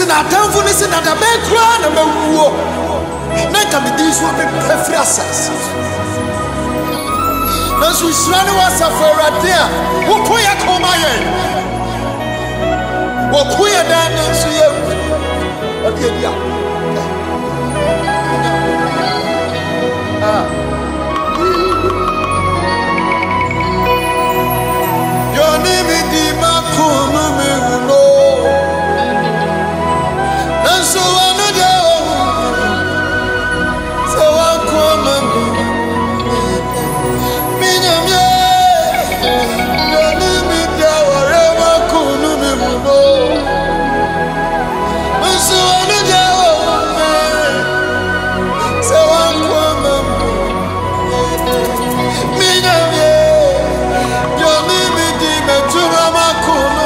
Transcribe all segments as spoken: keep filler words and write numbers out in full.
Listen, I don't listen at the background of a war. Naka be this one be preferases. Now we run was a for a dear. Who put a coma in? What queer than you? What did you? Ah. Your name is Dima Kuno. And so another, so I come and Minam, your name is Dima Kuno. And so another, so I come and Minam, your name is Dima Kuno.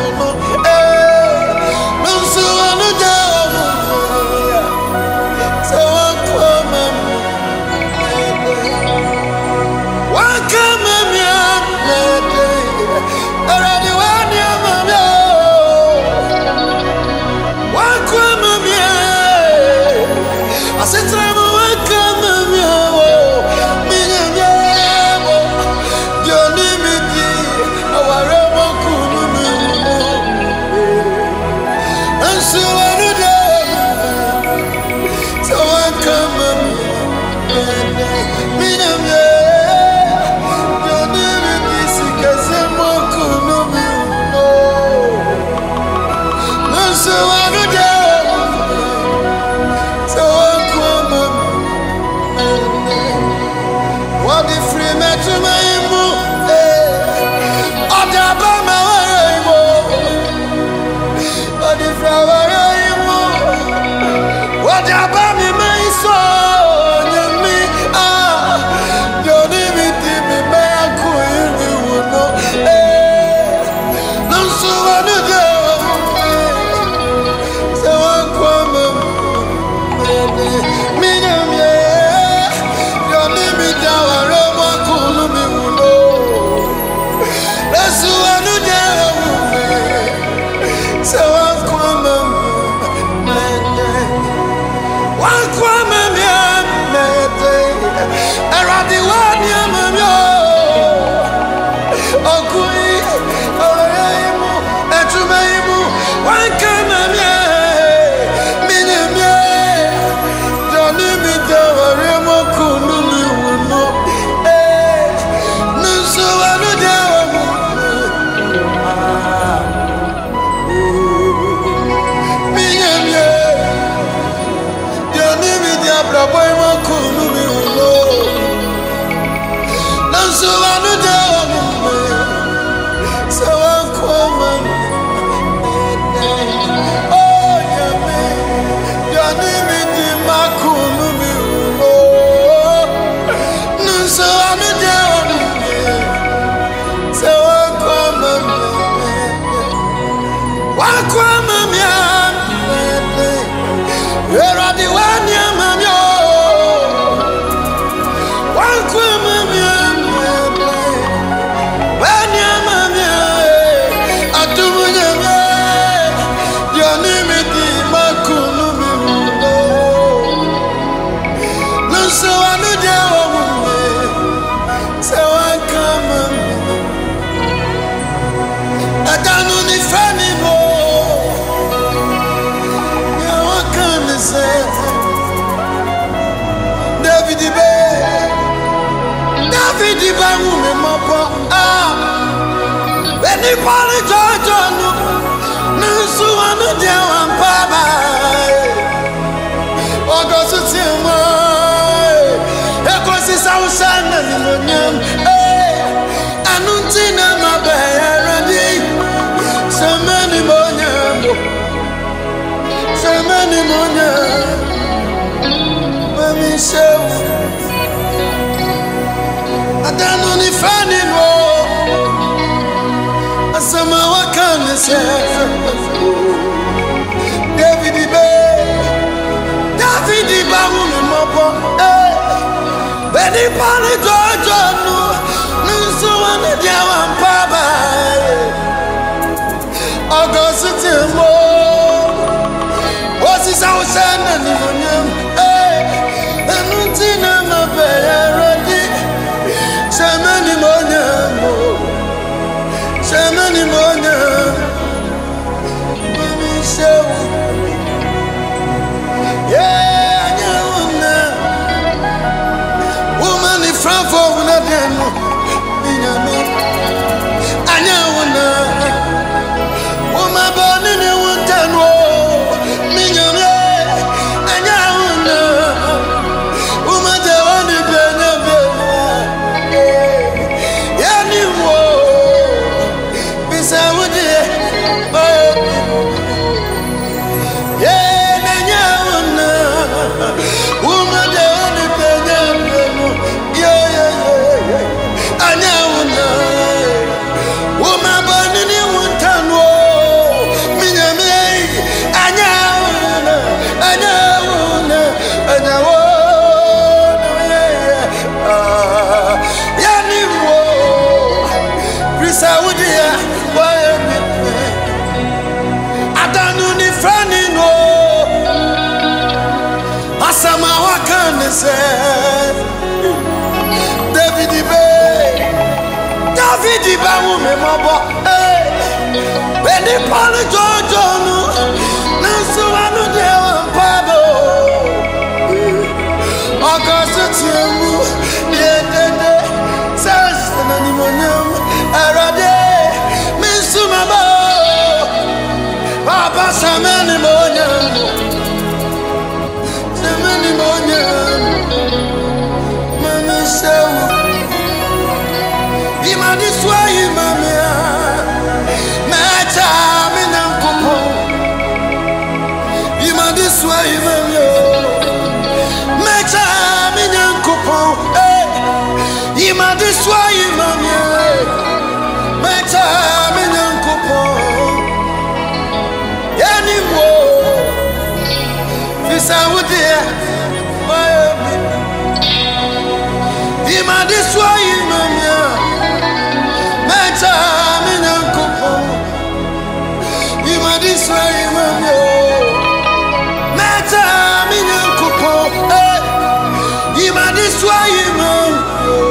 Anybody judge on you? No, so I know they want Papa. Oh, go to Tim. Because it's our son and the name. Hey, I don't think I'm a bear. So many more. So many more. Let me show. I don't know if I need more. Sama wakane se David Ibe David Ibe wumi mopo eh Beni pani jojo nu Nusu wani diawa mpaba August Timo monya mami sewu yeah anya una woman in front for una demo minyame anya una woman born in a winter wo minyame anya una woman the only benya yeah ni wo bisa wudi yeah anya una woman the only benya yeah yeah yeah anya una woman born in a winter wo minyame anya una anya una anya wo Saudia, why Adanu ni frani no Asama wakane se David Ibe David Ibe wume mabo eh Beni pali jojo no Nansu anu dewa mpado Akasa tiemu Yedede Sasa na ni monyamu Arade misumabo Papa sameni monya Sameni monya Mami sewu Imani swayi mamia Mecha minankupo Imani swayi mamia Mecha minankupo Imani swayi mamia Mecha minyankopon yani wo fisa wudia mayobi imadi swayi mamia Mecha minyankopon imadi swayi mamia Mecha minyankopon imadi swayi mamia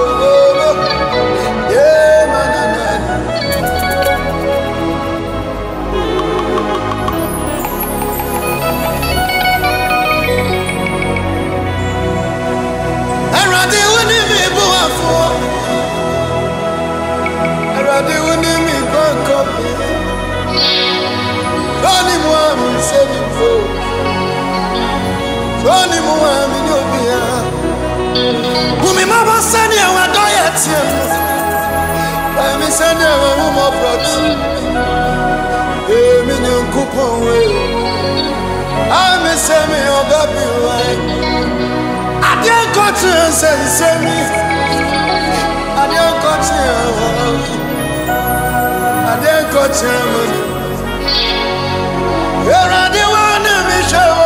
Tony Muami Nobia Umi Mama Sanya Wadoyatia Emi Sanya Wuma Proxy Emi Nyankupon Ami Semi Ogabi Wai Adian Kotu Sen Semi Adian Kotu Adian Kotu Era de wana mishawo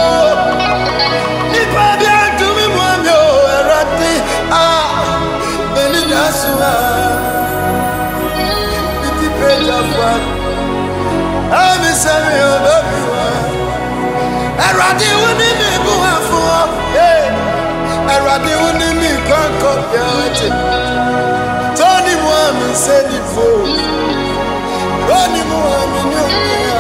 I'm a semi of everyone. I rather wouldn't be born for. I rather wouldn't be conquered. Tony Mohammed said it for Tony Mohammed.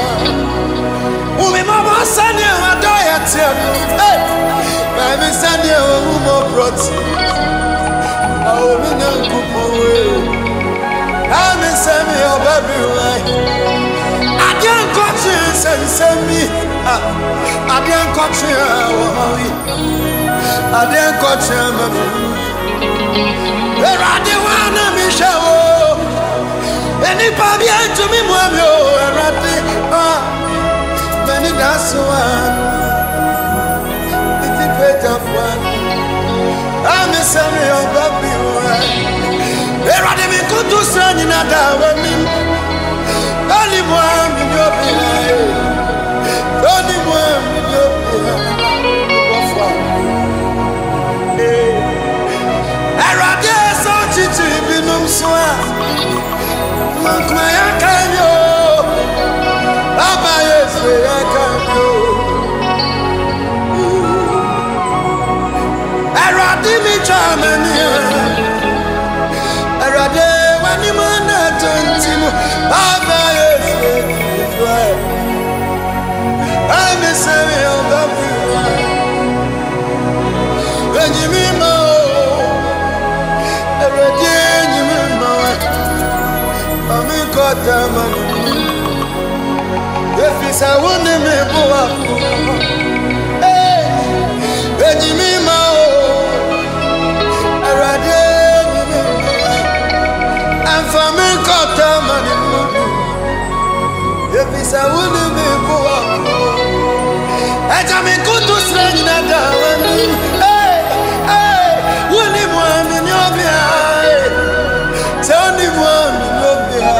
Umi Mama Sanya, my diet. Hey, I'm a Sanya, who more brought. Oh, me no good. I'm a semi of everyone. I can't cut you and send me. I can't cut you. I can't cut you. Where are the one of me show? Any baby to me, Mamma, and I think, ah, many that's one. It's a better one. I'm a semi of everyone. Where are they go to send in a women? Only one in your behind. Only one in your behind. I rather saw Chichi Binum Swan. Mankmaya Kanyo. Abaye Sweya Kanyo. I rather me charming. When you man at twenty, Baba. Efisa wone me boa. Hey, Benjamin Mao. Arade me. I'm from Kota mani. Efisa wone me boa. Eja me kutu strange na dawani. Hey, hey, wone mo mi nyobia. Tell me one nyobia.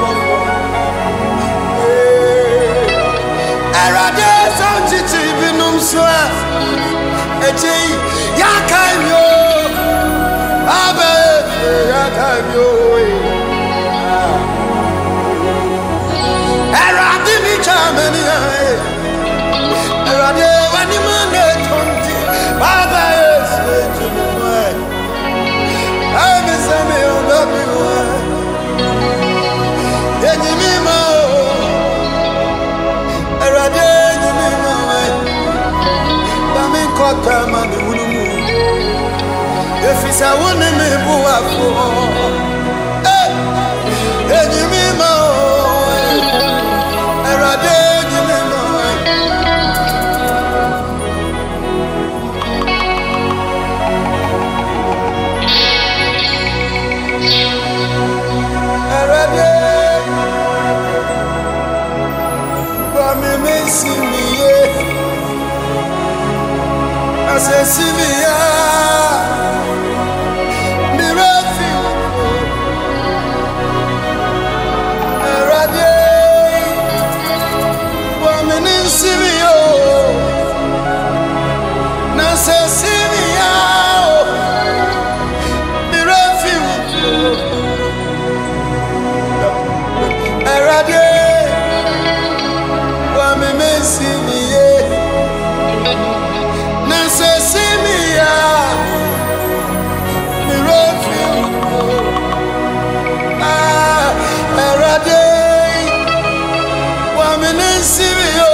Arade sanjiti binum swa. Eji yakanyo. Abe yakanyo. Arade mi chamani. Arade wani mane tonti. Baba yes ejumai. I'm same on baby one. Yenimi ma. Arade yenimi ma. Bami kota mani wulumu. Efisa wone me buwa fo. Eh, yenimi ma. Arade yenimi ma. Arade, bami me simiye, ase simiya, mi refi. Arade, bami me simiyo, na se simiya, mi refi. Arade, wa me me simiye, na se simiya, mi refi. Ah, Arade, wa me me simiyo,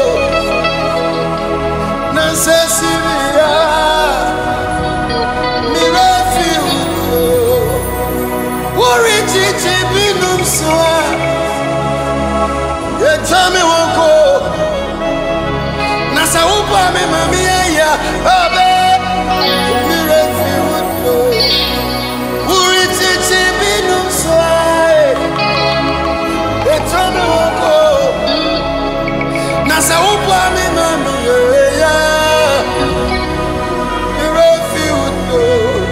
na se simiya, mi refi. Worry chichi binum swa. You tell me one go. Nasa upa me mami ya. Abe. Mi refi wudo. Worry chichi binum swa. You tell me one go. Nasa upa me mami ya. Mi refi wudo.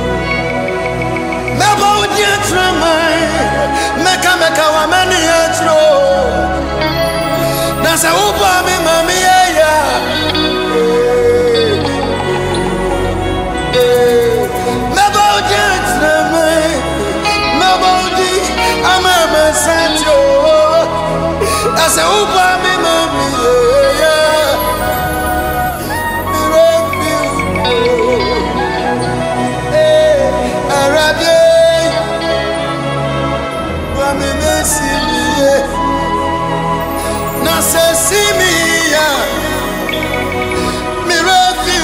Meba udia tramai. Meka meka wa mani etro. Nasa upa me mami ya. Meba udia tramai. Meba udi amama sancho. Nasa upa me mami ya. Mi refi wudo. Arade, wa me me simiye, na se simiya, mi refi.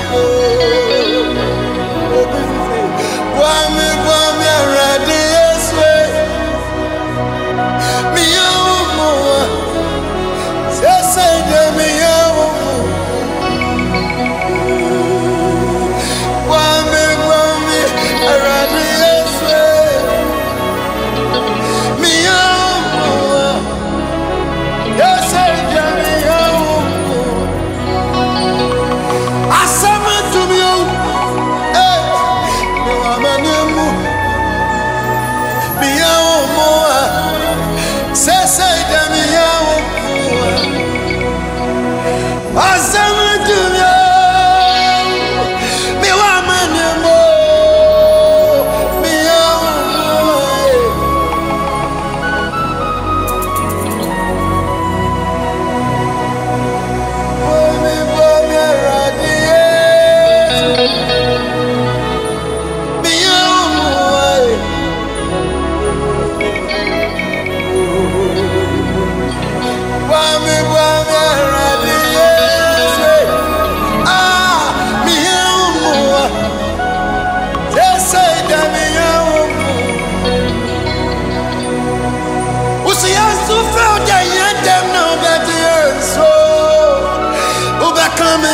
Wa me wa me arade yeswe, mi yumo,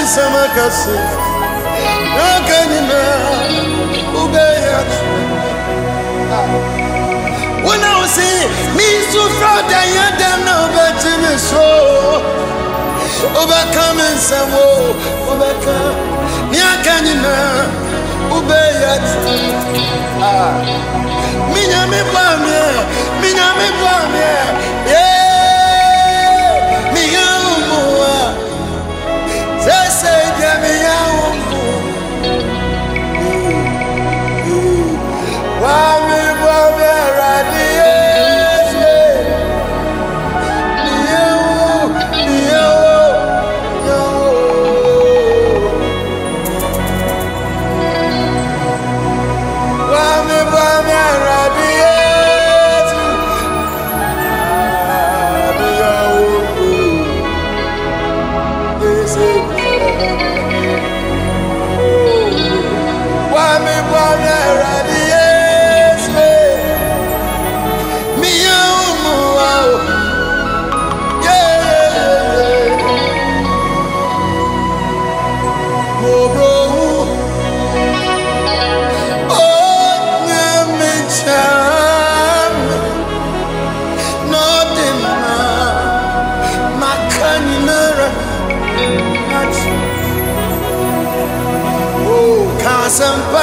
samakasi nakanina ubeyat. When I was saying me so proud that you don't know better me so overcome and some overcome nakanina ubeyat. Ah, minya me bamye, minya me bamye, yeah, minya umwa, zese dia minya umwa, wa me bamye radies, minya minya yo. Sampa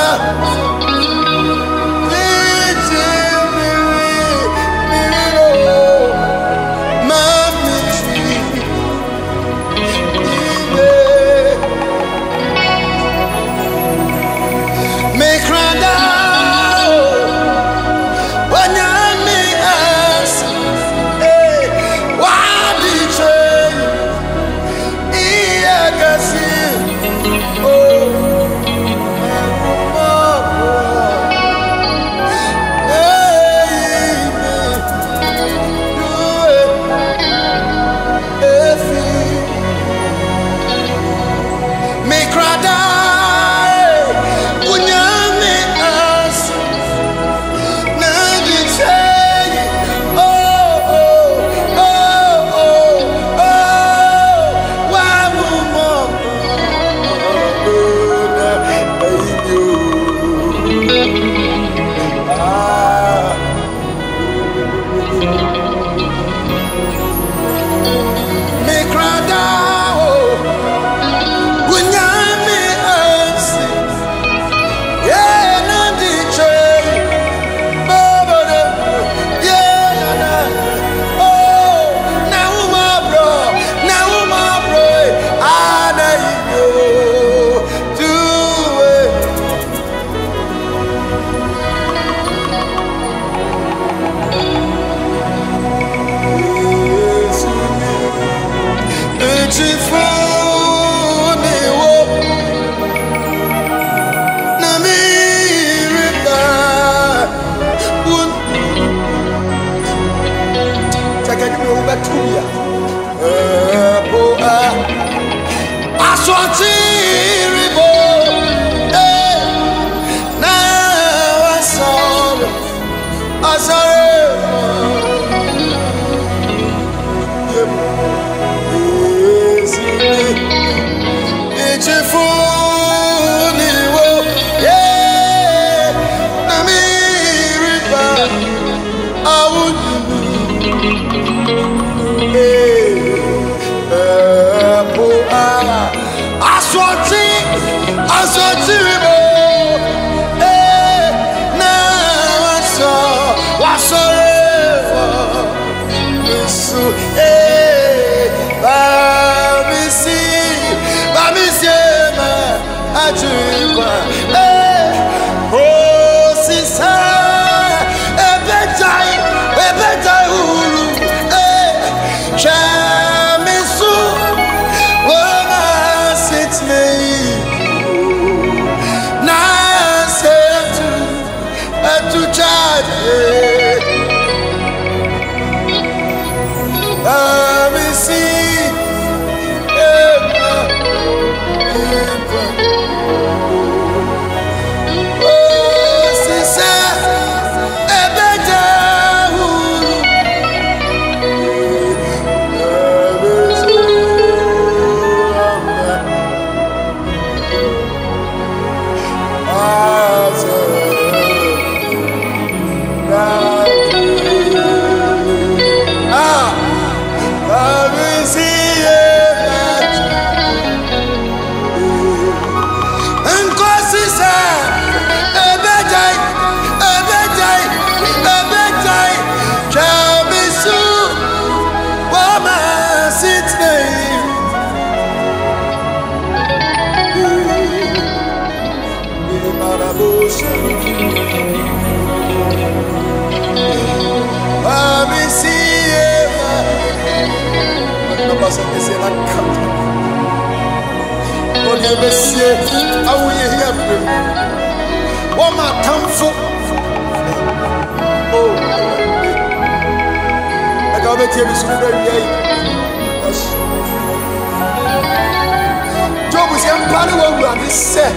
Job is young party one run this set.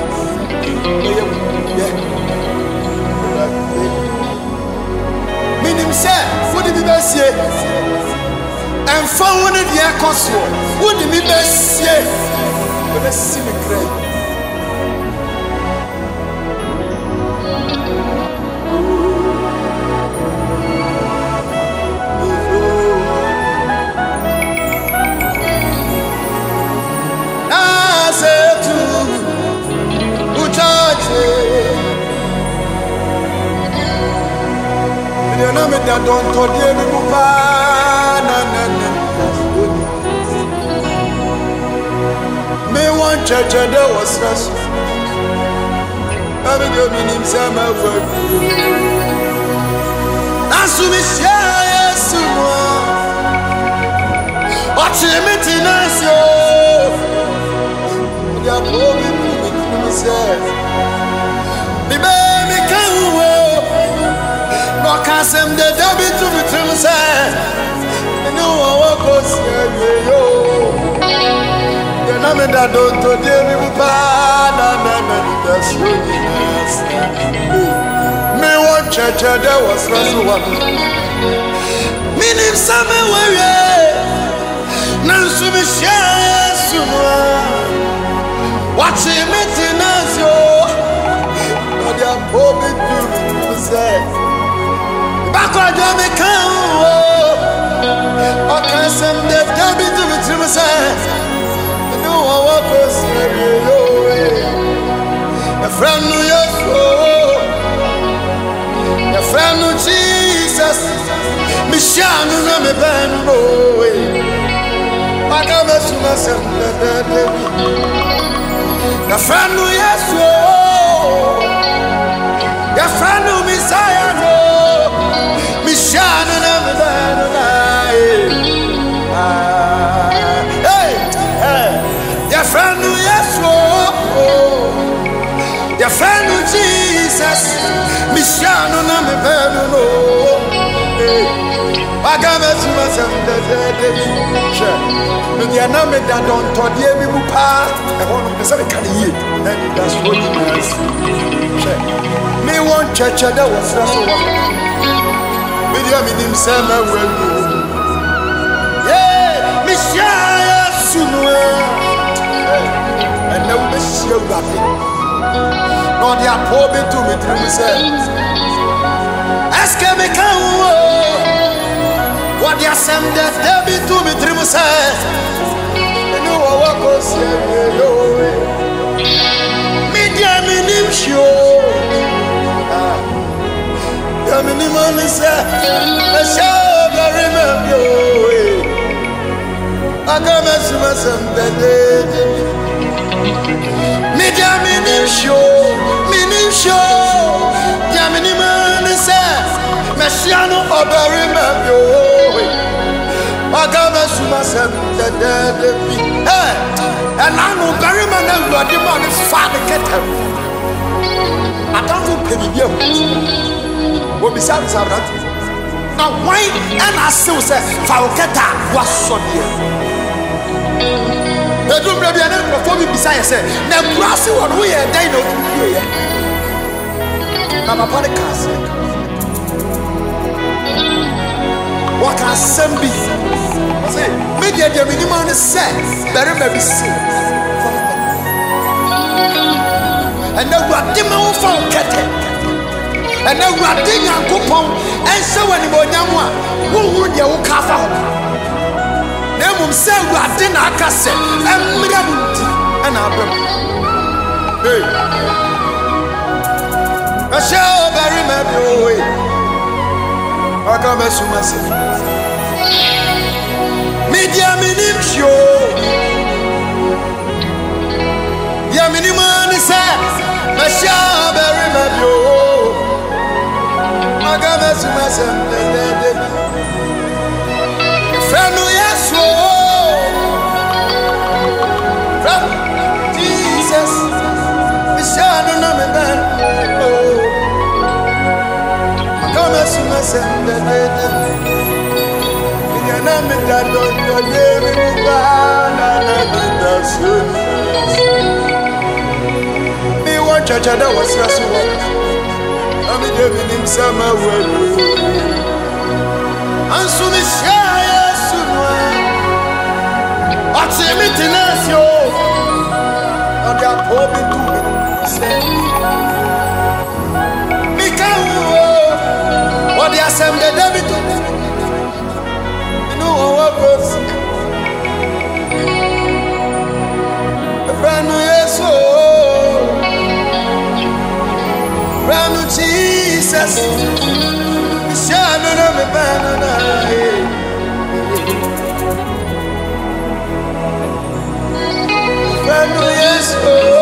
Meaning, sir, what did you best say? And found the air consul. What did you best say? The best cemetery. That don't tell you me bupa na na na. Me want church and there was us. I be doing him some of it. That's who me share yes no. Watch him it in us yo. Ya bobi me me say. Me baby can wo. No kasem de debi to be true say. No one goes yo. You know me that don't to deal me bupa na na na that's really nice. Me want church there was no one. Me nim some way. Now so me share someone. Watch him it in us yo. No dia bobi to say. Backward me come oh. I can't send the debi to be true say. No one goes yo. A friend no yes oh. A friend no Jesus. Me shine no me ben oh. I can't miss myself the debi. A friend no yes oh. A friend no Messiah no. Me shine no me ben oh. Hey, hey, your friend who yes oh, your friend who Jesus, me shine no me ben no. I got me to myself the day. Sure, me dia na me da don to dia me bupa. I want to say can you, and that's what you must. Sure, me want church that was so one. Me dia me nim say me well. And now we see you back. No, they are poor to me through say. Ask me come what they are send that they be to me through say. And you are what goes here. Media minim show. The minimum is a show very remember. I got my summation that media minim show, minim show. Ya minimum is a messiano or very remember. I got my summation that hey, and I know very man what the man is father get him. I don't know penny you. What besides that? Now why and I still say Falketa was so dear. The room will be an end before we beside say, now grassy one we are dying out here. Now, my podcast. What can some be? I say, media the minimum is set, better maybe see. And now what the man found Kete. And now we are digging and coupon, and so anybody who would you cover? Name say we are dinner cassette and Miramuti and Abram. Hey, I shall bury my boy. I come as soon as media minim show. Ya minimum is a shall bury my boy. I got a Shano na me ben. Oh, come as soon as I'm dead. Na me da do do de me ba na na na so. Me want chacha da was so what. I'm de me nim sama we. Ansu mi shaya sunwa. Ati mi tinasio. Odi apo bi tu mi se. Mi ka wo. Odi asem de David. Jesus, Shano me banana. Yes,